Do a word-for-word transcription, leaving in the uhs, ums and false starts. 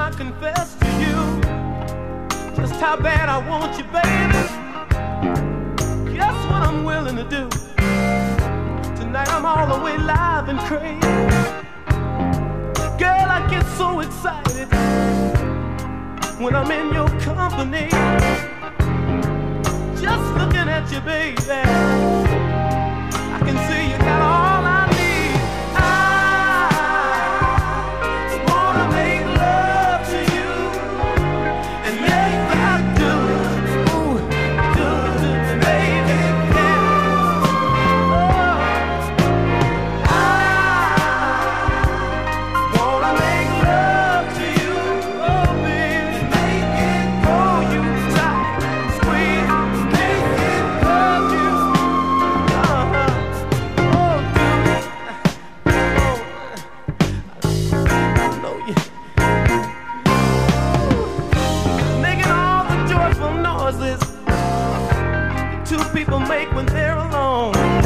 I confess to you just how bad I want you, baby. Guess what I'm willing to do? Tonight I'm all the way live and crazy. Girl, I get so excited when I'm in your company. Just looking at you, baby, I can see you got all I need. I wanna make love to you and make you do it, ooh, do it, do it, baby. People make when they're alone.